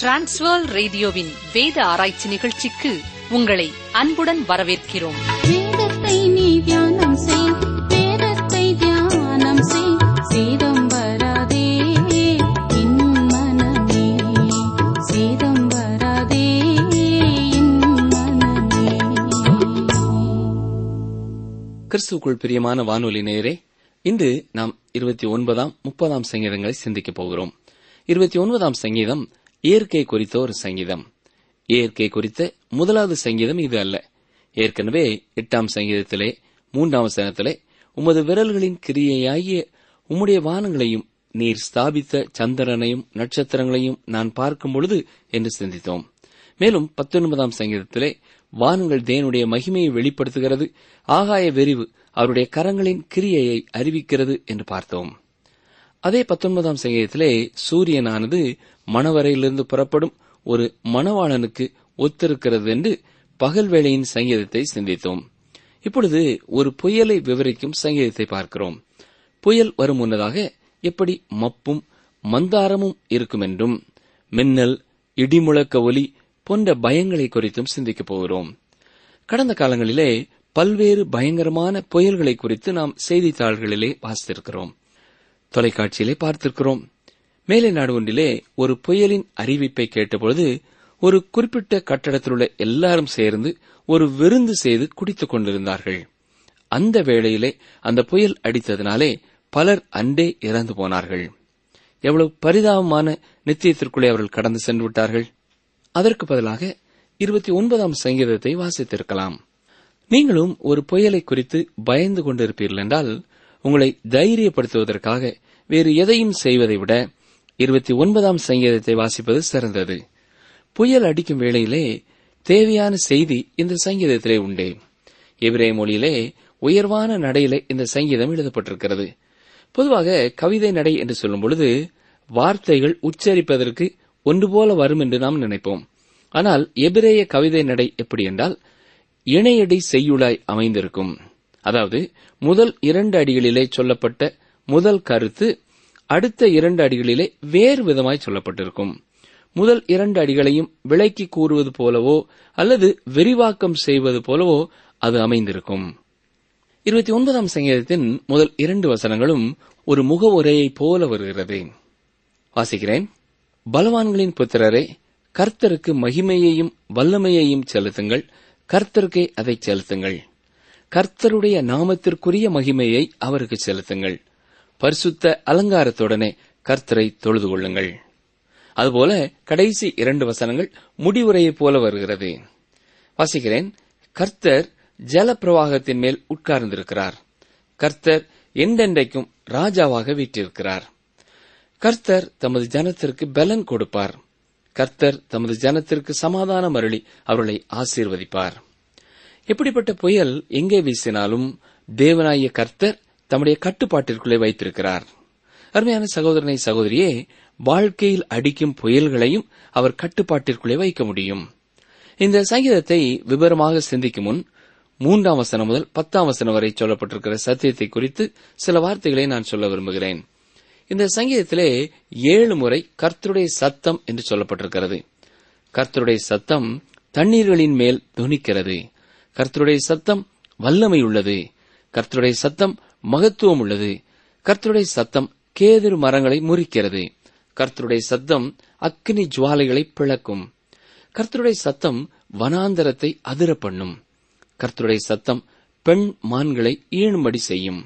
Transworld ரேடியோவின் வேத ஆராய்ச்சி நிகழ்ச்சிக்கு உங்களை அன்புடன் வரவேற்கிறோம். வேதத்தை நீ தியானம் செய், வேதத்தை தியானம் செய், சேதம் வராதே என் மனமே, சேதம் வராதே என் மனமே. கிறிஸ்துவுக்குள் பிரியமான வானொலி நேயரே, இன்று நாம் 29, 30 சங்கீதங்களை சிந்திக்கப் போகிறோம். 29 சங்கீதம் இயற்கை குறித்த ஒரு சங்கீதம். இயற்கை குறித்த முதலாவது சங்கீதம் இது அல்ல. ஏற்கனவே 8 சங்கீதத்திலே 3 வசனத்திலே உமது விரல்களின் கிரியையாகிய உம்முடைய வானங்களையும் நீர் ஸ்தாபித்த சந்திரனையும் நட்சத்திரங்களையும் நான் பார்க்கும் பொழுது என்று சிந்தித்தோம். மேலும் 19 சங்கீதத்திலே வானங்கள் தேவனுடைய மகிமையை வெளிப்படுத்துகிறது, ஆகாய விரிவு அவருடைய கரங்களின் கிரியையை அறிவிக்கிறது என்று பார்த்தோம். அதே 19 சங்கீதத்திலே சூரியனானது மணவரையிலிருந்து புறப்படும் ஒரு மணவாளனுக்கு ஒத்திருக்கிறது என்று பகல் வேளையின் சங்கீதத்தை சிந்தித்தோம். இப்பொழுது ஒரு புயலை விவரிக்கும் சங்கீதத்தை பார்க்கிறோம். புயல் வரும் முன்னதாக எப்படி மப்பும் மந்தாரமும் இருக்கும் என்றும் மின்னல், இடிமுழக்க ஒலி போன்ற பயங்களை குறித்தும் சிந்திக்கப் போகிறோம். கடந்த காலங்களிலே பல்வேறு பயங்கரமான புயல்களை குறித்து நாம் செய்தித்தாள்களிலே வாசித்திருக்கிறோம், தொலைக்காட்சியிலே பார்த்திருக்கிறோம். மேலை நாடு ஒன்றிலே ஒரு புயலின் அறிவிப்பை கேட்டபொழுது ஒரு குறிப்பிட்ட கட்டடத்தில் உள்ள எல்லாரும் சேர்ந்து ஒரு விருந்து செய்து குடித்துக் கொண்டிருந்தார்கள். அந்த வேளையிலே அந்த புயல் அடித்ததினாலே பலர் அன்றே இறந்து போனார்கள். எவ்வளவு பரிதாபமான நித்தியத்திற்குள்ளே அவர்கள் கடந்து சென்று விட்டார்கள். அதற்கு பதிலாக 29 சங்கீதத்தை வாசித்திருக்கலாம். நீங்களும் ஒரு புயலை குறித்து பயந்து கொண்டிருப்பீர்கள் என்றால் உங்களை தைரியப்படுத்துவதற்காக வேறு எதையும் செய்வதை விட 29 சங்கீதத்தை வாசிப்பது சிறந்தது. புயல் அடிக்கும் வேளையிலே தேவையான செய்தி இந்த சங்கீதத்திலே உண்டே. எபிரேய மொழியிலே உயர்வான நடையிலே இந்த சங்கீதம் எழுதப்பட்டிருக்கிறது. பொதுவாக கவிதை நடை என்று சொல்லும் பொழுது வார்த்தைகள் உச்சரிப்பதற்கு ஒன்று போல வரும் என்று நாம் நினைப்போம். ஆனால் எபிரேய கவிதை நடை எப்படி என்றால் இணையடி செய்யுளாய் அமைந்திருக்கும். அதாவது முதல் 2 அடிகளிலே சொல்லப்பட்ட முதல் கருத்து அடுத்த 2 அடிகளிலே வேறு விதமாய் சொல்லப்பட்டிருக்கும். முதல் 2 அடிகளையும் விளக்கி கூறுவது போலவோ அல்லது விரிவாக்கம் செய்வது போலவோ அது அமைந்திருக்கும். 29 சங்கீதத்தின் முதல் 2 வசனங்களும் ஒரு முகவுரையைப் போல வருகிறது. வாசிக்கிறேன். பலவான்களின் புத்திரரே, கர்த்தருக்கு மகிமையையும் வல்லமையையும் செலுத்துங்கள், கர்த்தருக்கே அதை செலுத்துங்கள். கர்த்தருடைய நாமத்திற்குரிய மகிமையை அவருக்கு செலுத்துங்கள், பரிசுத்த அலங்காரத்துடனே கர்த்தரை தொழுது கொள்ளுங்கள். அதுபோல கடைசி 2 வசனங்கள் முடிவுரையைப் போல வருகிறது. வாசிக்கிறேன். கர்த்தர் ஜல பிரவாகத்தின் மேல் உட்கார்ந்திருக்கிறார், கர்த்தர் என்றென்றைக்கும் ராஜாவாக வீற்றிருக்கிறார். கர்த்தர் தமது ஜனத்திற்கு பலன் கொடுப்பார், கர்த்தர் தமது ஜனத்திற்கு சமாதானம் அருளி அவர்களை ஆசீர்வதிப்பார். எப்படிப்பட்ட புயல் எங்கே வீசினாலும் தேவனாகிய கர்த்தர் தம்முடைய கட்டுப்பாட்டிற்குள்ளே வைத்திருக்கிறார். அருமையான சகோதரனை சகோதரியே, வாழ்க்கையில் அடிக்கும் புயல்களையும் அவர் கட்டுப்பாட்டிற்குள்ளே வைக்க முடியும். இந்த சங்கீதத்தை விவரமாக சிந்திக்கும் முன் 3 வசனம் முதல் 10 வசனம் வரை சொல்லப்பட்டிருக்கிற சத்தியத்தை குறித்து சில வார்த்தைகளை நான் சொல்ல விரும்புகிறேன். இந்த சங்கீதத்திலே 7 முறை கர்த்தருடைய சத்தம் என்று சொல்லப்பட்டிருக்கிறது. கர்த்தருடைய சத்தம் தண்ணீர்களின் மேல் தொனிக்கிறது, கர்த்தருடைய சத்தம் வல்லமை உள்ளது, கர்த்தருடைய சத்தம் மகத்துவம் உள்ளது, கர்த்தருடைய சத்தம் கேதுரு மரங்களை முறிக்கிறது, கர்த்தருடைய சத்தம் அக்கினி ஜுவாலைகளை பிளக்கும், கர்த்தருடைய சத்தம் வனாந்தரத்தை அதிர பண்ணும், கர்த்தருடைய சத்தம் பெண் மான்களை ஈணும்படி செய்யும்.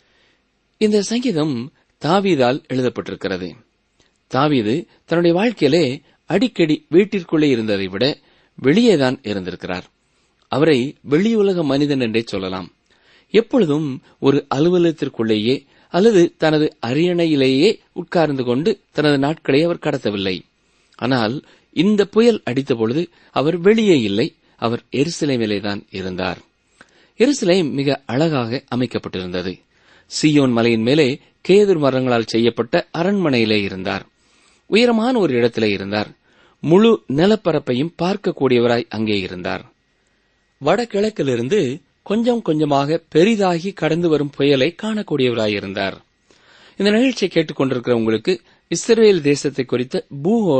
இந்த சங்கீதம் தாவீதால் எழுதப்பட்டிருக்கிறது. தாவீது தன்னுடைய வாழ்க்கையிலே அடிக்கடி வீட்டிற்குள்ளே இருந்ததை விட வெளியேதான் இருந்திருக்கிறார். அவரை வெளியுலக மனிதன் என்றே சொல்லலாம். எப்பொழுதும் ஒரு அலுவலகத்திற்குள்ளேயே அல்லது தனது அரியணையிலேயே உட்கார்ந்து கொண்டு தனது நாட்களை அவர் கடத்தவில்லை. ஆனால் இந்த புயல் அடித்த பொழுது அவர் வெளியே இல்லை, அவர் எருசலேமிலேதான் இருந்தார். எருசலேம் மிக அழகாக அமைக்கப்பட்டிருந்தது. சீயோன் மலையின் மேலே கேதுர் மரங்களால் செய்யப்பட்ட அரண்மனையிலே இருந்தார். உயரமான ஒரு இடத்திலே இருந்தார். முழு நிலப்பரப்பையும் பார்க்கக்கூடியவராய் அங்கே இருந்தார். வடகிழக்கிலிருந்து கொஞ்சம் கொஞ்சமாக பெரிதாகி கடந்து வரும் புயலை காணக்கூடியவராயிருந்தார். இந்த நிகழ்ச்சியை கேட்டுக் கொண்டிருக்கிற உங்களுக்கு இஸ்ரவேல் தேசத்தை குறித்த பூகோளம்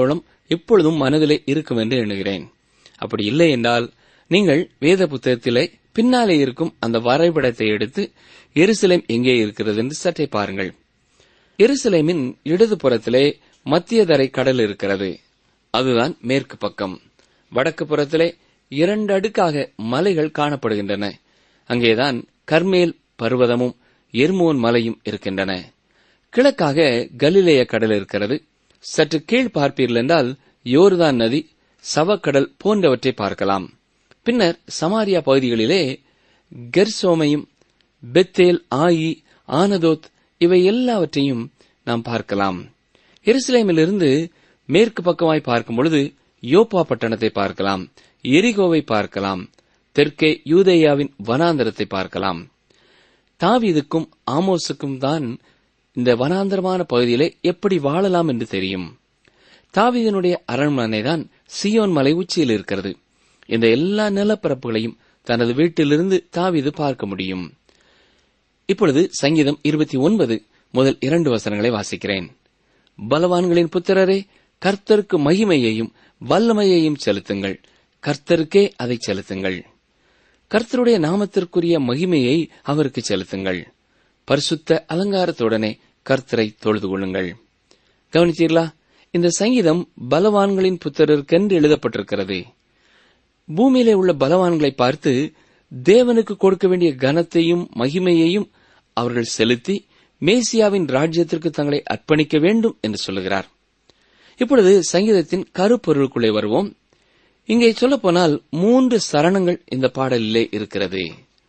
எப்பொழுதும் மனதிலே இருக்கும் என்று எண்ணுகிறேன். அப்படி இல்லை என்றால் நீங்கள் வேத புத்தகத்திலே பின்னாலே இருக்கும் அந்த வரைபடத்தை எடுத்து எருசலேம் எங்கே இருக்கிறது என்று சற்றே பாருங்கள். எருசலேமின் இடது புறத்திலே மத்திய தரை கடல் இருக்கிறது. அதுதான் மேற்கு பக்கம். வடக்கு புறத்திலே 2 அடுக்காக மலைகள் காணப்படுகின்றன. அங்கேதான் கர்மேல் பர்வதமும் எர்மோன் மலையும் இருக்கின்றன. கிழக்காக கலிலேய கடல் இருக்கிறது. சற்று கீழ் பார்ப்பீர்கள் என்றால் யோர்தான் நதி, சவக்கடல் போன்றவற்றை பார்க்கலாம். பின்னர் சமாரியா பகுதிகளிலே கெர்சோமையும் பெத்தேல், ஆயி, ஆனதோத் இவை எல்லாவற்றையும் நாம் பார்க்கலாம். எருசலேமிலிருந்து மேற்கு பக்கமாய் பார்க்கும் பொழுது யோப்பா பட்டணத்தை பார்க்கலாம், எரிகோவை பார்க்கலாம், தெற்கே யூதேயாவின் வனாந்தரத்தை பார்க்கலாம். தாவீதுக்கும் ஆமோசுக்கும் தான் இந்த வனாந்தரமான பகுதியிலே எப்படி வாழலாம் என்று தெரியும். தாவீதினுடைய அரண்மனைதான் சியோன் மலை உச்சியில் இருக்கிறது. இந்த எல்லா நிலப்பரப்புகளையும் தனது வீட்டிலிருந்து தாவீது பார்க்க முடியும். இப்பொழுது சங்கீதம் 29 முதல் 2 வசனங்களை வாசிக்கிறேன். பலவான்களின் புத்திரரே, கர்த்தருக்கு மகிமையையும் வல்லமையையும் செலுத்துங்கள், கர்த்தருக்கே அதை செலுத்துங்கள். கர்த்தருடைய நாமத்திற்குரிய மகிமையை அவருக்கு செலுத்துங்கள். பரிசுத்த அலங்காரத்துடனே கர்த்தரை தொழுது கொள்ளுங்கள். கவனித்தீர்களா? இந்த சங்கீதம் பலவான்களின் புத்திரருக்கென்று எழுதப்பட்டிருக்கிறது. பூமியிலே உள்ள பலவான்களை பார்த்து தேவனுக்கு கொடுக்க வேண்டிய கனத்தையும் மகிமையையும் அவர்கள் செலுத்தி மேசியாவின் ராஜ்யத்திற்கு தங்களை அர்ப்பணிக்க வேண்டும் என்று சொல்லுகிறார். இப்பொழுது சங்கீதத்தின் கருப்பொருளுக்குள்ளே வருவோம். இங்கே சொல்லப்போனால் 3 சரணங்கள் இந்த பாடலிலே இருக்கிறது.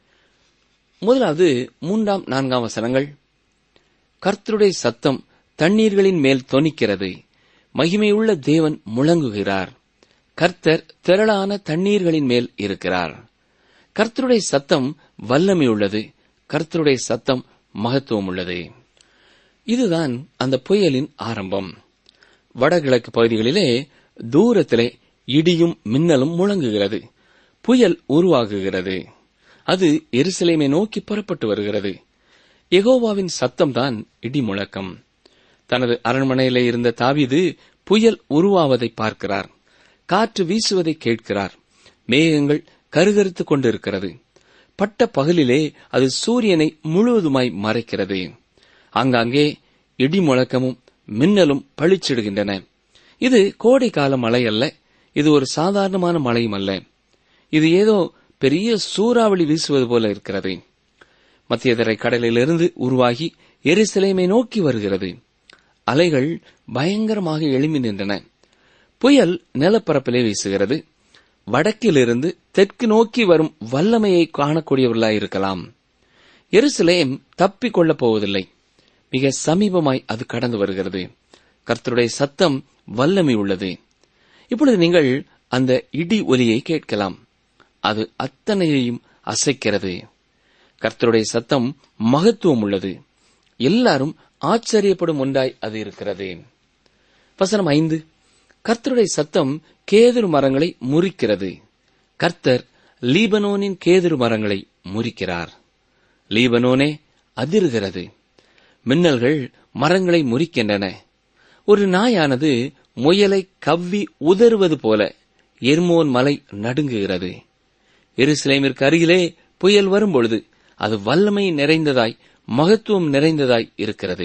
முதலாவது 3, 4 வசனங்கள். கர்த்தருடைய சத்தம் தண்ணீர்களின் மேல் தொனிக்கிறது, மகிமையுள்ள தேவன் முழங்குகிறார், கர்த்தர் திரளான தண்ணீர்களின் மேல் இருக்கிறார். கர்த்தருடைய சத்தம் வல்லமையுள்ளது, கர்த்தருடைய சத்தம் மகத்துவம் உள்ளது. இதுதான் அந்த புயலின் ஆரம்பம். வடகிழக்கு பகுதிகளிலே தூரத்திலே இடியும் மின்னலும் முழங்குகிறது. புயல் உருவாகுகிறது. அது எருசலேமை நோக்கி புறப்பட்டு வருகிறது. யெகோவாவின் சத்தம்தான் இடி முழக்கம். தனது அரண்மனையிலே இருந்த தாவீது புயல் உருவாவதை பார்க்கிறார். காற்று வீசுவதை கேட்கிறார். மேகங்கள் கருகருத்துக் கொண்டிருக்கிறது. பட்ட பகலிலே அது சூரியனை முழுவதுமாய் மறைக்கிறது. ஆங்காங்கே இடி முழக்கமும் மின்னலும் பளிச்சிடுகின்றன. இது கோடைக்கால மழை அல்ல. இது ஒரு சாதாரணமான மழையும் அல்ல. இது ஏதோ பெரிய சூறாவளி வீசுவது போல இருக்கிறது. மத்தியதரை கடலிலிருந்து உருவாகி எருசலேமை நோக்கி வருகிறது. அலைகள் பயங்கரமாக எழும்பி நின்றன. புயல் நிலப்பரப்பிலே வீசுகிறது. வடக்கிலிருந்து தெற்கு நோக்கி வரும் வல்லமையை காணக்கூடியவர்களாயிருக்கலாம். எருசலேம் தப்பிக் கொள்ளப் போவதில்லை. மிக சமீபமாய் அது கடந்து வருகிறது. கர்த்தருடைய சத்தம் வல்லமை உள்ளது. இப்பொழுது நீங்கள் அந்த இடி ஒலியை கேட்கலாம். அது அத்தனையையும் அசைக்கிறது. கர்த்தருடைய சத்தம் மகத்துவம் உள்ளது. எல்லாரும் ஆச்சரியப்படும் ஒன்றாய் அது இருக்கிறது. வசனம் 5. கர்த்தருடைய சத்தம் கேதுரு மரங்களை முறிக்கிறது. கர்த்தர் லீபனோனின் கேதுரு மரங்களை முறிக்கிறார். லீபனோனே அதிர்கிறது. மின்னல்கள் மரங்களை முறிக்கின்றன. ஒரு நாயானது முயலை கவ்வி உதறுவது போல எர்மோன் மலை நடுங்குகிறது. எருசலேமிற்கு அருகிலே புயல் வரும்பொழுது அது வல்லமை நிறைந்ததாய் மகத்துவம் நிறைந்ததாய் இருக்கிறது.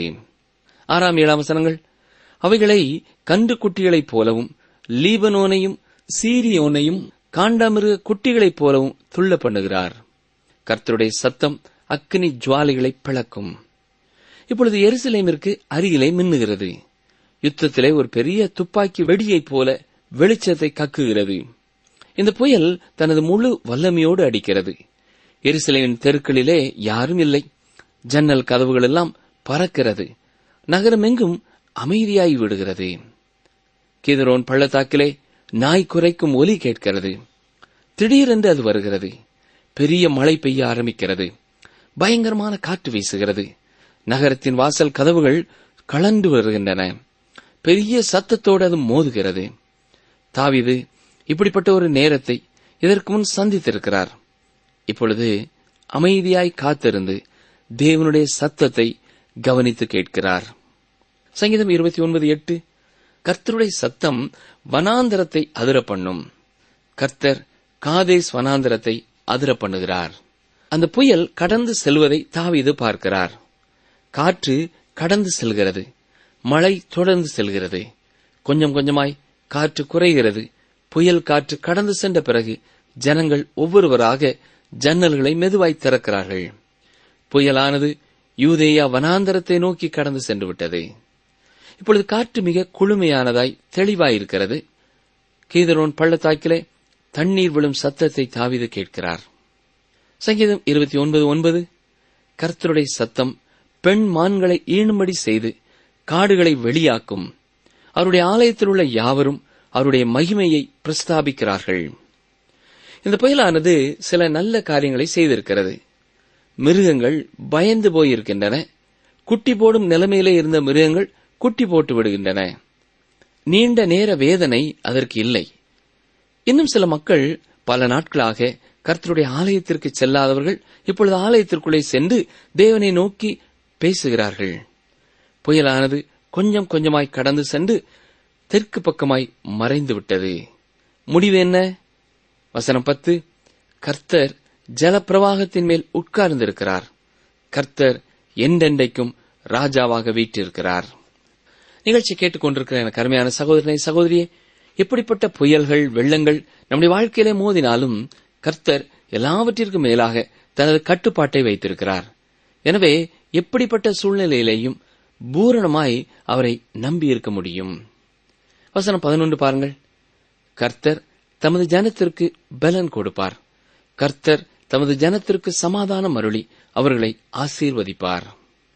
6, 7 வசனங்கள். அவைகளை கன்று குட்டிகளைப் போலவும் லீபனோனையும் சீரியோனையும் காண்டாமிருக குட்டிகளைப் போலவும் துள்ள பண்ணுகிறார். கர்த்தருடைய சத்தம் அக்கினி ஜுவாலைகளை பிளக்கும். இப்பொழுது எருசலேமிற்கு அருகிலே மின்னுகிறது. யுத்தத்திலே ஒரு பெரிய துப்பாக்கி வெடியைப் போல வெளிச்சத்தை கக்குகிறது. இந்த புயல் தனது முழு வல்லமையோடு அடிக்கிறது. எருசலேமின் தெருக்களிலே யாரும் இல்லை. ஜன்னல் கதவுகள் எல்லாம் பறக்கிறது. நகரம் எங்கும் அமைதியாய் விடுகிறது. கீதரோன் பள்ளத்தாக்கிலே நாய் குரைக்கும் ஒலி கேட்கிறது. திடீரென்று அது வருகிறது. பெரிய மழை பெய்ய ஆரம்பிக்கிறது. பயங்கரமான காற்று வீசுகிறது. நகரத்தின் வாசல் கதவுகள் கலண்டு வருகின்றன. பெரிய சத்தத்தோடு அது மோதுகிறது. தாவீது இப்படிப்பட்ட ஒரு நேரத்தை இதற்கு முன் சந்தித்திருக்கிறார். இப்பொழுது அமைதியாய் காத்திருந்து தேவனுடைய சத்தத்தை கவனித்து கேட்கிறார். சங்கீதம் 29:8. கர்த்தருடைய சத்தம் வனாந்தரத்தை அதிர பண்ணும். கர்த்தர் காதேஸ் வனாந்தரத்தை அதிர பண்ணுகிறார். அந்த புயல் கடந்து செல்வதை தாவீது பார்க்கிறார். காற்று கடந்து செல்கிறது, மழை தொடர்ந்து செல்கிறது. கொஞ்சம் கொஞ்சமாய் காற்று குறைகிறது. புயல் காற்று கடந்து சென்ற பிறகு ஜனங்கள் ஒவ்வொருவராக ஜன்னல்களை மெதுவாய் திறக்கிறார்கள். புயலானது யூதேயா வனாந்தரத்தை நோக்கி கடந்து சென்று விட்டது. இப்பொழுது காற்று மிக குளுமையானதாய் தெளிவாயிருக்கிறது. கீதரோன் பள்ளத்தாக்கிலே தண்ணீர் விழும் சத்தத்தை தாவீது கேட்கிறார். சங்கீதம் 29:9 கர்த்தருடைய சத்தம் பெண் மான்களை ஈணும்படி செய்து காடுகளை வெளியாக்கும். அவருடைய ஆலயத்தில் உள்ள யாவரும் அவருடைய மகிமையை பிரஸ்தாபிக்கிறார்கள். இந்த புயலானது சில நல்ல காரியங்களை செய்திருக்கிறது. மிருகங்கள் பயந்து போயிருக்கின்றன. குட்டி போடும் நிலைமையிலே இருந்த மிருகங்கள் குட்டி போட்டு விடுகின்றன. நீண்ட நேர வேதனை அதற்கு இல்லை. இன்னும் சில மக்கள் பல நாட்களாக கர்த்தருடைய ஆலயத்திற்கு செல்லாதவர்கள் இப்பொழுது ஆலயத்திற்குள்ளே சென்று தேவனை நோக்கி பேசுகிறார்கள். புயலானது கொஞ்சம் கொஞ்சமாய் கடந்து சென்று தெற்கு பக்கமாய் மறைந்துவிட்டது. முடிவு என்ன? வசனம் 10, கர்த்தர் ஜலப்பிரவாகத்தின் மேல் உட்கார்ந்திருக்கிறார். கர்த்தர் என்றென்றைக்கும் ராஜாவாக வீற்றிருக்கிறார். நிகழ்ச்சி கேட்டுக்கொண்டிருக்கிற எனக்கு அருமையான சகோதரனை சகோதரியே, எப்படிப்பட்ட புயல்கள் வெள்ளங்கள் நம்முடைய வாழ்க்கையிலே மோதினாலும் கர்த்தர் எல்லாவற்றிற்கும் மேலாக தனது கட்டுப்பாட்டை வைத்திருக்கிறார். எனவே எப்படிப்பட்ட சூழ்நிலையிலேயும் பூரணமாய் அவரை நம்பியிருக்க முடியும். வசனம் 11 பாருங்கள். கர்த்தர் தமது ஜனத்திற்கு பலன் கொடுப்பார். கர்த்தர் தமது ஜனத்திற்கு சமாதானம் அருளி அவர்களை ஆசீர்வதிப்பார்.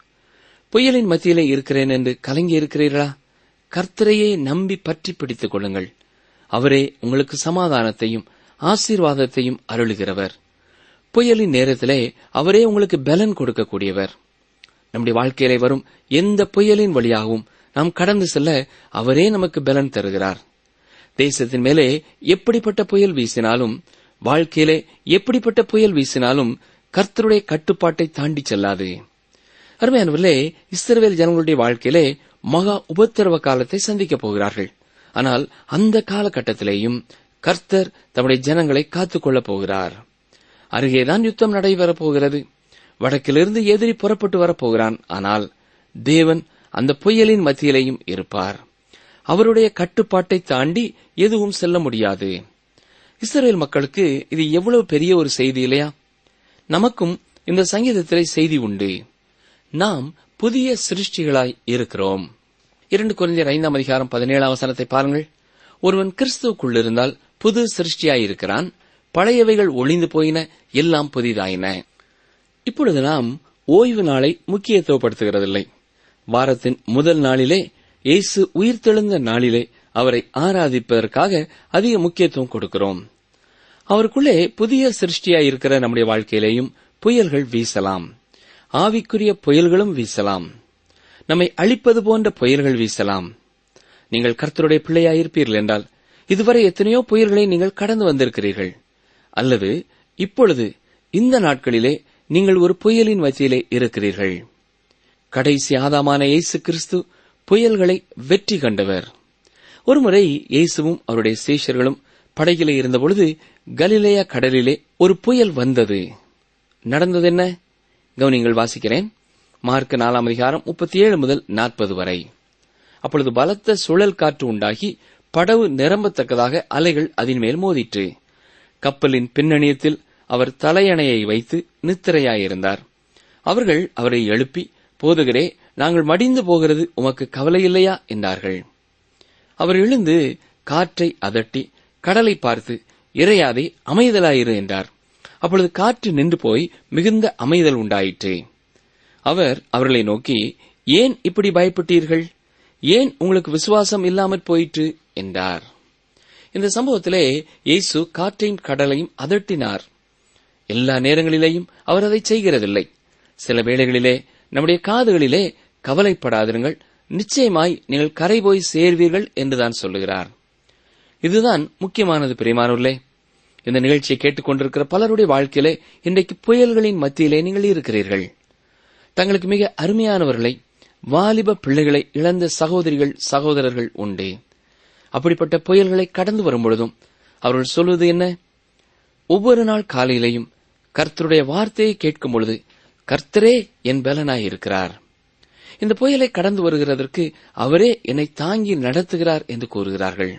புயலின் மத்தியிலே இருக்கிறேன் என்று கலங்கி இருக்கிறீர்களா? கர்த்தரையே நம்பி பற்றி பிடித்துக் கொள்ளுங்கள். அவரே உங்களுக்கு சமாதானத்தையும் ஆசீர்வாதத்தையும் அருளுகிறவர். புயலின் நேரத்திலே அவரே உங்களுக்கு பலன் கொடுக்கக்கூடியவர். நம்முடைய வாழ்க்கையிலே வரும் எந்த புயலின் வழியாகவும் நாம் கடந்து செல்ல அவரே நமக்கு பலன் தருகிறார். தேசத்தின் மேலே எப்படிப்பட்ட புயல் வீசினாலும், வாழ்க்கையிலே எப்படிப்பட்ட புயல் வீசினாலும் கர்த்தருடைய கட்டுப்பாட்டை தாண்டி செல்லாது. அருமையானவர்களே, இஸ்ரவேல் ஜனங்களுடைய வாழ்க்கையிலே மகா உபத்திரவ காலத்தை சந்திக்கப் போகிறார்கள். ஆனால் அந்த காலகட்டத்திலேயும் கர்த்தர் தம்முடைய ஜனங்களை காத்துக்கொள்ளப் போகிறார். அருகேதான் யுத்தம் நடைபெறப் போகிறது. வடக்கிலிருந்து எதிரி புறப்பட்டு வரப்போகிறான். ஆனால் தேவன் அந்த புயலின் மத்தியிலேயும் இருப்பார். அவருடைய கட்டுப்பாட்டை தாண்டி எதுவும் செல்ல முடியாது. இஸ்ரவேல் மக்களுக்கு இது எவ்வளவு பெரிய ஒரு செய்தி இல்லையா? நமக்கும் இந்த சங்கீதத்திலே செய்தி உண்டு. நாம் புதிய சிருஷ்டிகளாய் இருக்கிறோம். 2 கொரிந்தியர் 5:17 பாருங்கள். ஒருவன் கிறிஸ்துவுக்குள் இருந்தால் புது சிருஷ்டியாயிருக்கிறான். பழையவைகள் ஒளிந்து போயின, எல்லாம் புதிதாயின. இப்பொழுது நாம் ஓய்வு நாளை முக்கியத்துவப்படுத்துகிறதில்லை. வாரத்தின் முதல் நாளிலே, இயேசு உயிர்த்தெழுந்த நாளிலே அவரை ஆராதிப்பதற்காக அதிக முக்கியத்துவம் கொடுக்கிறோம். அவருக்குள்ளே புதிய சிருஷ்டியாயிருக்கிற நம்முடைய வாழ்க்கையிலேயும் புயல்கள் வீசலாம். ஆவிக்குரிய புயல்களும் வீசலாம். நம்மை அழிப்பது போன்ற புயல்கள் வீசலாம். நீங்கள் கர்த்தருடைய பிள்ளையாயிருப்பீர்கள் என்றால் இதுவரை எத்தனையோ புயல்களை நீங்கள் கடந்து வந்திருக்கிறீர்கள். அல்லது இப்பொழுது இந்த நாட்களிலே நீங்கள் ஒரு புயலின் மத்தியிலே இருக்கிறீர்கள். கடைசி ஆதாமான இயேசு கிறிஸ்து புயல்களை வெற்றி கண்டவர். ஒருமுறை இயேசுவும் அவருடைய சீஷர்களும் படகிலே இருந்தபொழுது கலிலேயா கடலிலே ஒரு புயல் வந்தது. நடந்தது என்ன? கவனிங்கள், வாசிக்கிறேன். மார்க் 4:37-40 வரை. அப்பொழுது பலத்த சுழல் காற்று உண்டாகி படவு நிரம்பத்தக்கதாக அலைகள் அதன் மேல் மோதிற்று. கப்பலின் பின்னணியத்தில் அவர் தலையணையை வைத்து நித்திரையாயிருந்தார். அவர்கள் அவரை எழுப்பி, போதகரே, நாங்கள் மடிந்து போகிறது உமக்கு கவலையில்லையா என்றார்கள். அவர் எழுந்து காற்றை அதட்டி கடலை பார்த்து, இறையாதே, அமைதலாயிரு என்றார். அப்பொழுது காற்று நின்று போய் மிகுந்த அமைதல் உண்டாயிற்று. அவர் அவர்களை நோக்கி, ஏன் இப்படி பயப்பட்டீர்கள்? ஏன் உங்களுக்கு விசுவாசம் இல்லாமற் போயிற்று என்றார். இந்த சம்பவத்திலே இயேசு காற்றையும் கடலையும் அதட்டினார். எல்லா நேரங்களிலேயும் அவர் அதை செய்கிறதில்லை. சில வேளைகளிலே நம்முடைய காதுகளிலே, கவலைப்படாதிருங்கள், நிச்சயமாய் நீங்கள் கரை போய் சேர்வீர்கள் என்றுதான் சொல்லுகிறார். இதுதான் முக்கியமானது. பிரியமானவர்களே, இந்த நிகழ்ச்சியை கேட்டுக்கொண்டிருக்கிற பலருடைய வாழ்க்கையிலே இன்றைக்கு புயல்களின் மத்தியிலே நீங்கள் இருக்கிறீர்கள். தங்களுக்கு மிக அருமையானவர்களை, வாலிப பிள்ளைகளை இழந்த சகோதரிகள் சகோதரர்கள் உண்டு. அப்படிப்பட்ட புயல்களை கடந்து வரும்பொழுதும் அவர்கள் சொல்வது என்ன? ஒவ்வொரு நாள் காலையிலையும் கர்த்தருடைய வார்த்தையை கேட்கும் பொழுது கர்த்தரே என் பலனாயிருக்கிறார், இந்த புயலை கடந்து வருகிறதற்கு அவரே என்னை தாங்கி நடத்துகிறார் என்று கூறுகிறார்கள்.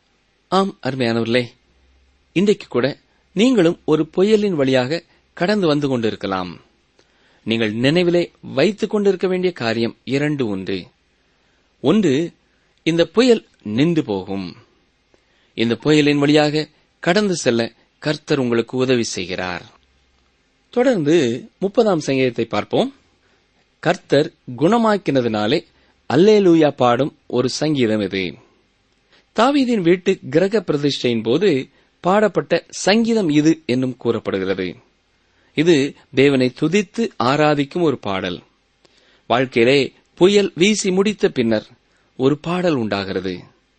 ஆம் அருமையானவர்களே, இன்றைக்கு கூட நீங்களும் ஒரு புயலின் வழியாக கடந்து வந்து கொண்டிருக்கலாம். நீங்கள் நினைவிலே வைத்துக் கொண்டிருக்க வேண்டிய காரியம் 2 உண்டு. ஒன்று, இந்த புயல் நின்று போகும். இந்த புயலின் வழியாக கடந்து செல்ல கர்த்தர் உங்களுக்கு உதவி செய்கிறார். தொடர்ந்து 30ஆம் சங்கீதத்தை பார்ப்போம். கர்த்தர் குணமாக்கினதினாலே அல்லேலூயா பாடும் ஒரு சங்கீதம் இது. தாவீதின் வீட்டு கிரக பிரதிஷ்டையின் போது பாடப்பட்ட சங்கீதம் இது என்னும் கூறப்படுகிறது. இது தேவனை துதித்து ஆராதிக்கும் ஒரு பாடல். வாழ்க்கையிலே புயல் வீசி முடித்த பின்னர் ஒரு பாடல் உண்டாகிறது.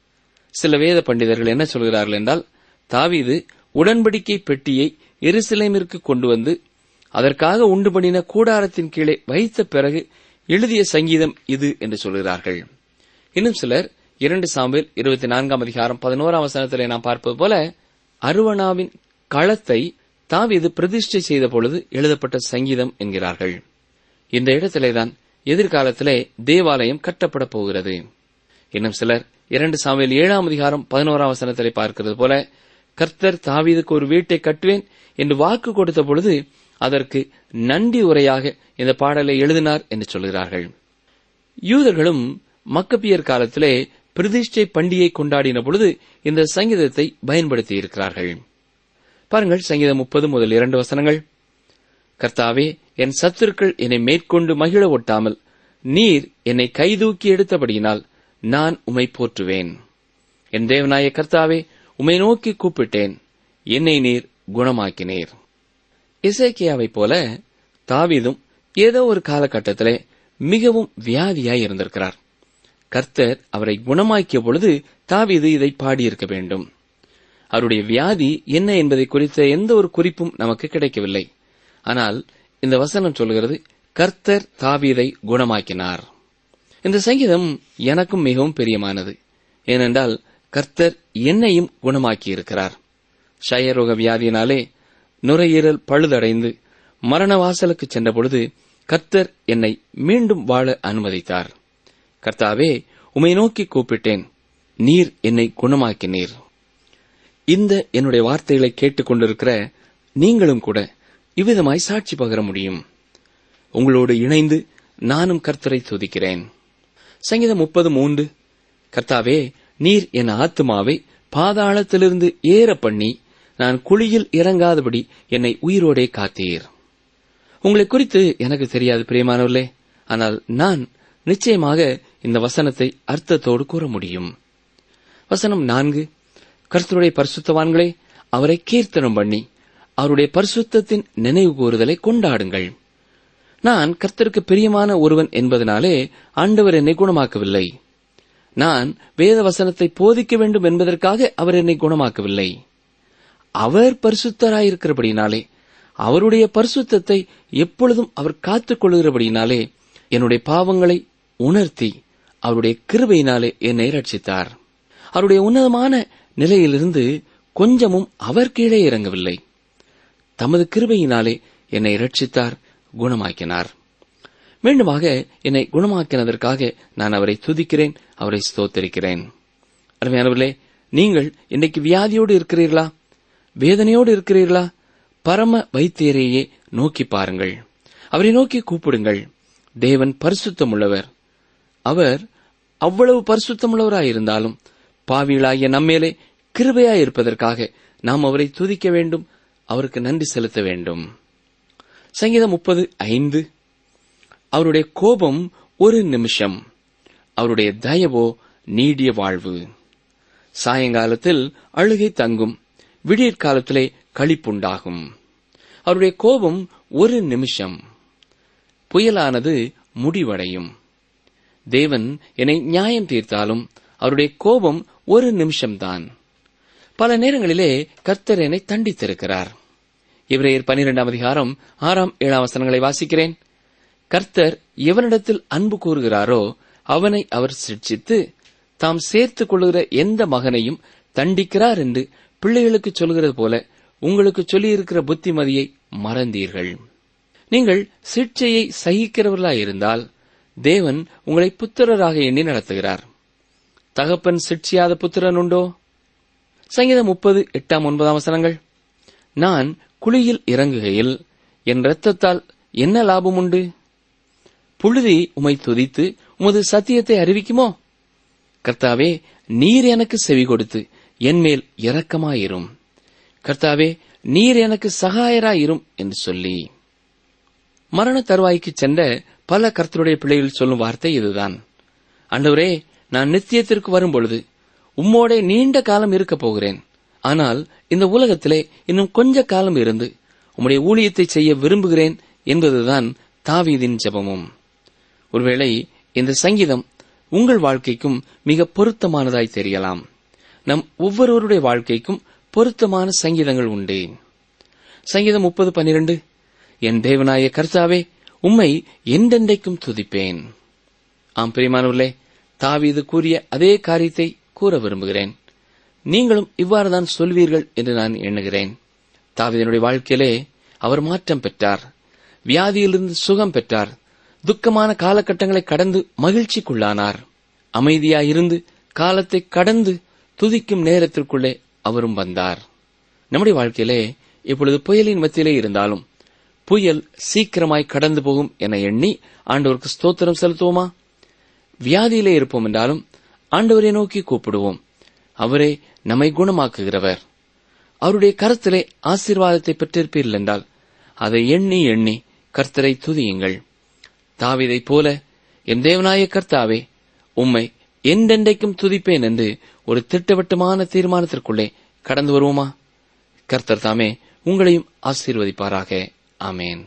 சில வேத பண்டிதர்கள் என்ன சொல்கிறார்கள் என்றால், தாவீது உடன்படிக்கை பெட்டியை எருசலேமிற்கு கொண்டு வந்து அதற்காக உண்டு பண்ணின கூடாரத்தின் கீழே வைத்த பிறகு எழுதிய சங்கீதம் இது என்று சொல்கிறார்கள். இன்னும் சிலர் 2 சாமுவேல் 24ஆம் அதிகாரம் 11ஆம் வசனத்திலே நாம் பார்ப்பது போல அருவனாவின் களத்தை தாவீது பிரதிஷ்டை செய்த பொழுது எழுதப்பட்ட சங்கீதம் என்கிறார்கள். இந்த இடத்திலேதான் எதிர்காலத்திலே தேவாலயம் கட்டப்பட போகிறது. இன்னும் சிலர் 2 சாமுவேல் 7ஆம் அதிகாரம் 11ஆம் வசனத்திலே பார்க்கிறது போல, கர்த்தர் தாவீதுக்கு ஒரு வீட்டை கட்டுவேன் என்று வாக்கு கொடுத்த பொழுது அதற்கு நன்றி உரையாக இந்த பாடலை எழுதினார் என்று சொல்கிறார்கள். யூதர்களும் மக்கபியர் காலத்திலே பிரதிஷ்டை பண்டிகை கொண்டாடின பொழுது இந்த சங்கீதத்தை பயன்படுத்தி இருக்கிறார்கள். பாருங்கள், சங்கீதம் 30 முதல் 2 வசனங்கள். கர்த்தாவே, என் சத்துருக்கள் என்னை மேற்கொண்டு மகிழ ஒட்டாமல் நீர் என்னை கைதூக்கி எடுத்தபடியினால் நான் உம்மை போற்றுவேன். என் தேவனாய கர்த்தாவே, உம்மை நோக்கி கூப்பிட்டேன், என்னை நீர் குணமாக்கினீர். எசேக்கியாவைப் போல தாவீதும் ஏதோ ஒரு காலகட்டத்திலே மிகவும் வியாதியாய் இருந்திருக்கிறார். கர்த்தர் அவரை குணமாக்கிய பொழுது தாவீது இதை பாடியிருக்க வேண்டும். அவருடைய வியாதி என்ன என்பதை குறித்த எந்த ஒரு குறிப்பும் நமக்கு கிடைக்கவில்லை. ஆனால் இந்த வசனம் சொல்கிறது, கர்த்தர் தாவீதை குணமாக்கினார். இந்த சங்கீதம் எனக்கும் மிகவும் பிரியமானது. ஏனென்றால் கர்த்தர் என்னையும் குணமாக்கியிருக்கிறார். ஷயரோக வியாதியினாலே நுரையீரல் பழுதடைந்து மரண வாசலுக்கு சென்ற பொழுது கர்த்தர் என்னை மீண்டும் வாழ அனுமதித்தார். கர்த்தாவே, உம்மை நோக்கி கூப்பிட்டேன், நீர் என்னை குணமாக்கினீர். இந்த என்னுடைய வார்த்தைகளை கேட்டுக் கொண்டிருக்கிற நீங்களும் கூட இவ்விதமாய் சாட்சி பகர முடியும். உங்களோடு இணைந்து நானும் கர்த்தரை துதிக்கிறேன். சங்கீதம் 30:3, கர்த்தாவே, நீர் என் ஆத்துமாவை பாதாளத்திலிருந்து ஏற பண்ணி நான் குழியில் இறங்காதபடி என்னை உயிரோடே காத்தீர். உங்களை குறித்து எனக்கு தெரியாது பிரியமானவர்களே, ஆனால் நான் நிச்சயமாக இந்த வசனத்தை அர்த்தத்தோடு கூற முடியும். வசனம் 4, கர்த்தருடைய பரிசுத்தவான்களே, அவரை கீர்த்தனம் பண்ணி அவருடைய பரிசுத்தத்தின் நினைவு கூறுதலை கொண்டாடுங்கள். நான் கர்த்தருக்கு பிரியமான ஒருவன் என்பதனாலே ஆண்டவர் என்னை குணமாக்கவில்லை. நான் வேத வசனத்தை போதிக்க வேண்டும் என்பதற்காக அவர் என்னை குணமாக்கவில்லை. அவர் பரிசுத்தராயிருக்கிறபடினாலே, அவருடைய பரிசுத்தத்தை எப்பொழுதும் அவர் காத்துக் கொள்கிறபடினாலே என்னுடைய பாவங்களை உணர்த்தி அவருடைய கிருபையினாலே என்னை ரட்சித்தார். அவருடைய உன்னதமான நிலையிலிருந்து கொஞ்சமும் அவர் கீழே இறங்கவில்லை. தமது கிருபையினாலே என்னை ரட்சித்தார், குணமாக்கினார். மீண்டுமாக என்னை குணமாக்கினதற்காக நான் அவரை துதிக்கிறேன், அவரை ஸ்தோத்தரிக்கிறேன். அருமையானவர்களே, நீங்கள் இன்றைக்கு வியாதியோடு இருக்கிறீர்களா? வேதனையோடு இருக்கிறீர்களா? பரம வைத்தியரையே நோக்கி பாருங்கள். அவரை நோக்கி கூப்பிடுங்கள். தேவன் பரிசுத்தமுள்ளவர். அவர் அவ்வளவு பரிசுத்தமுள்ளவராயிருந்தாலும் பாவிகளாகிய நம்மேலே கிருபையாயிருப்பதற்காக நாம் அவரை துதிக்க வேண்டும், அவருக்கு நன்றி செலுத்த வேண்டும். சங்கீதம் 30:5, அவருடைய கோபம் ஒரு நிமிஷம், அவருடைய தயவோ நீடிய வாழ்வு. சாயங்காலத்தில் அழுகை தங்கும், விடியற்காலத்திலே களிப்புண்டாகும். அவருடைய கோபம் ஒரு நிமிஷம், புயலானது முடிவடையும். தேவன் என்னை நியாயம் தீர்த்தாலும் அவருடைய கோபம் ஒரு நிமிஷம்தான். பல நேரங்களிலே கர்த்தர் என்னை தண்டித்திருக்கிறார். எபிரேயர் 12ஆம் அதிகாரம் 6-7 வசனங்களை வாசிக்கிறேன். கர்த்தர் எவனிடத்தில் அன்பு கூறுகிறாரோ அவனை அவர் சிட்சித்து தாம் சேர்த்துக் கொள்ளுகிற எந்த மகனையும் தண்டிக்கிறார் என்று பிள்ளைகளுக்கு சொல்கிறது போல உங்களுக்கு சொல்லியிருக்கிற புத்திமதியை மறந்தீர்கள். நீங்கள் சிட்சையை சகிக்கிறவர்களாயிருந்தால் தேவன் உங்களை புத்திரராக எண்ணி நடத்துகிறார். தகப்பன் சிட்சியாத புத்திரன் உண்டோ? சங்கீதம் 30:8-9 நான் குழியில் இறங்குகையில் என் இரத்தத்தால் என்ன லாபம் உண்டு? புழுதி உம்மை துதித்து உமது சத்தியத்தை அறிவிக்குமோ? கர்த்தாவே, நீர் எனக்கு செவி கொடுத்து என்மேல் இரக்கமாயிரும். கர்த்தாவே, நீர் எனக்கு சகாயராயிரும் என்று சொல்லி மரண தருவாய்க்கு சென்ற பல கர்த்தருடைய பிள்ளைகள் சொல்லும் வார்த்தை இதுதான். ஆண்டவரே, நான் நித்தியத்திற்கு வரும்பொழுது உம்மோடே நீண்ட காலம் இருக்கப் போகிறேன். ஆனால் இந்த உலகத்திலே இன்னும் கொஞ்ச காலம் இருந்து உம்முடைய ஊழியத்தை செய்ய விரும்புகிறேன் என்பதுதான் தாவீதின் ஜெபமும். ஒருவேளை இந்த சங்கீதம் உங்கள் வாழ்க்கைக்கும் மிக பொருத்தமானதாய் தெரியலாம். நம் ஒவ்வொருவருடைய வாழ்க்கைக்கும் பொருத்தமான சங்கீதங்கள் உண்டு. சங்கீதம் 30:12 என் தேவனாய கர்த்தாவே, உம்மை என்றென்றைக்கும் துதிப்பேன். ஆம் பிரியமானவர்களே, தாவீது கூறிய அதே காரியத்தை கூற விரும்புகிறேன். நீங்களும் இவ்வாறுதான் சொல்வீர்கள் என்று நான் எண்ணுகிறேன். தாவீதினுடைய வாழ்க்கையிலே அவர் மாற்றம் பெற்றார். வியாதியிலிருந்து சுகம் பெற்றார். துக்கமான காலகட்டங்களை கடந்து மகிழ்ச்சிக்குள்ளானார். அமைதியாயிருந்து காலத்தை கடந்து துதிக்கும் நேரத்திற்குள்ளே அவரும் வந்தார். நம்முடைய வாழ்க்கையிலே இப்பொழுது புயலின் மத்தியிலே இருந்தாலும் புயல் சீக்கிரமாய் கடந்து போகும் என எண்ணி ஆண்டவருக்கு ஸ்தோத்திரம் செலுத்துவோமா? வியாதியிலே இருப்போம் என்றாலும் ஆண்டவரை நோக்கி கூப்பிடுவோம். அவரே நம்மை குணமாக்குகிறவர். அவருடைய கரத்திலே ஆசீர்வாதத்தை பெற்றிருப்பீர்கள் என்றால் அதை எண்ணி எண்ணி கர்த்தரை துதியுங்கள். தாவீதைப் போல என் தேவனாய கர்த்தாவே, உம்மை என்றென்றைக்கும் துதிப்பேன் என்று ஒரு திட்டவட்டமான தீர்மானத்திற்குள்ளே கடந்து வருவோமா? கர்த்தர் தாமே உங்களையும் ஆசீர்வதிப்பாராக. ஆமென்.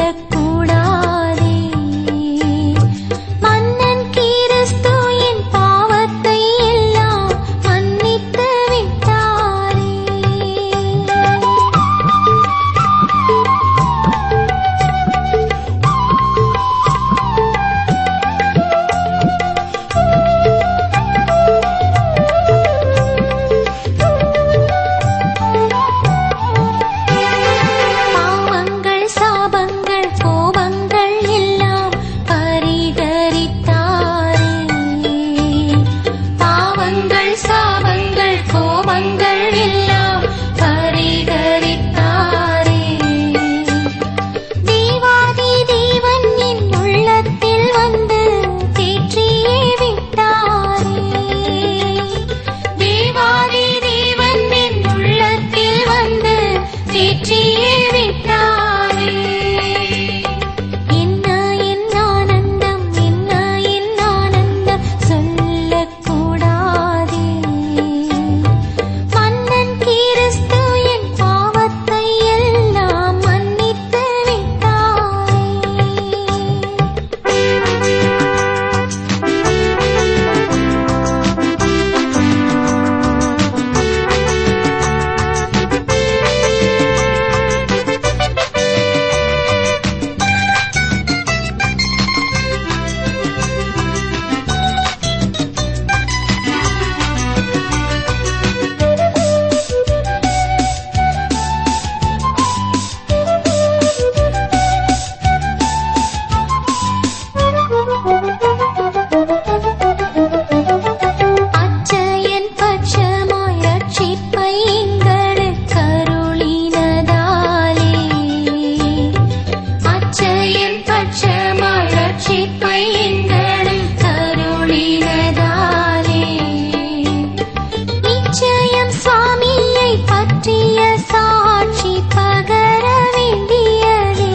மன்னன் கிறிஸ்து என் நம்பினதாலே நிச்சயம் சுவாமியை பற்றிய சாட்சி பகர வேண்டியதே.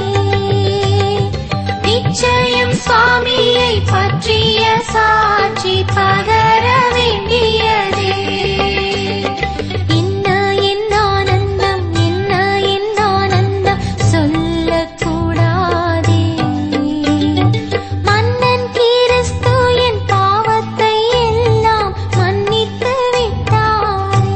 நிச்சயம் சுவாமியை பற்றிய சாட்சி பகர வேண்டியதே. என்ன என்ன ஆனந்தம், என்ன என்ன ஆனந்தம் சொல்லக்கூடாதே. மன்னன் கிறிஸ்து என் பாவத்தை எல்லாம் மன்னித்து விட்டாரே.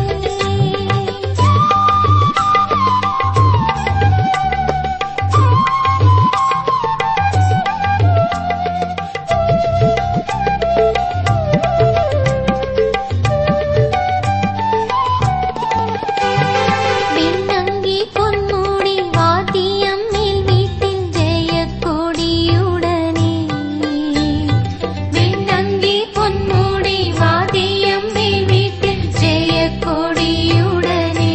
விண்ணங்கி பொன்முடி வாத்தியம் மேல் வீட்டில் ஜெயக்கொடியுடனே. விண்ணங்கி பொன்முடி வாத்தியம் மேல் வீட்டில் ஜெயக்கொடியுடனே.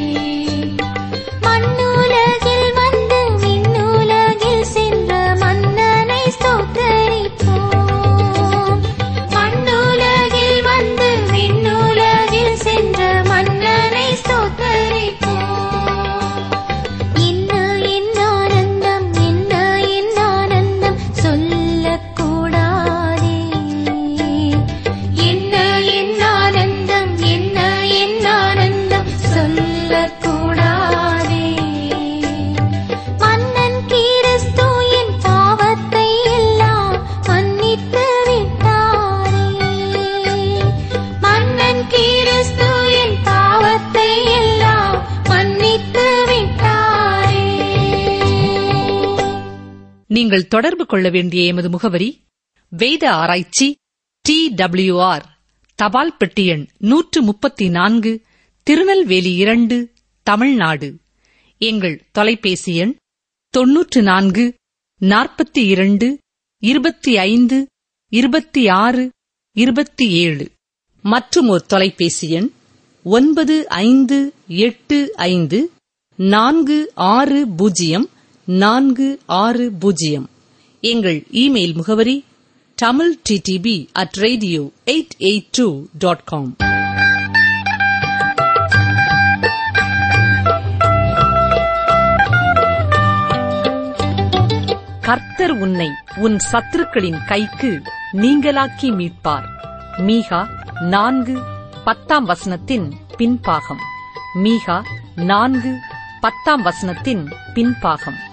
மண்ணுலகில் வந்து விண்ணுலகில் சென்ற மன்னனை ஸ்தோத்தரிப்போம். மண்ணுலகில் வந்து விண்ணுலகில் சென்ற மன்னனை ஸ்தோத்தரிப்போம். என்ன என்ன ஆனந்தம், என்ன என்ன ஆனந்தம் சொல்லக்கூடாதே. என்ன என்ன ஆனந்தம், என்ன என்ன ஆனந்தம் சொல்லக்கூடாதே. மன்னன் கிறிஸ்து என் பாவத்தை எல்லாம் மன்னித்து விட்டாரே. மன்னன் கிறிஸ்து என் பாவத்தை எல்லாம் மன்னித்து விட்டாரே. நீங்கள் தொடர்பு கொள்ள வேண்டிய எமது முகவரி: வேத ஆராய்ச்சி, TWR, தபால் பெட்டி எண் 134, திருநெல்வேலி 2, தமிழ்நாடு. எங்கள் தொலைபேசி எண் 94 42 25 26 27. மற்றும் ஒரு தொலைபேசி எண் 9585 460 460. எங்கள் இமெயில் முகவரி tamilttb@radio882.com. கர்த்தர் உன்னை உன் சத்துருக்களின் கைக்கு நீங்கலாக்கி மீட்பார். மீகா 4:10 பின்பாகம். மீகா 4:10 பின்பாகம்.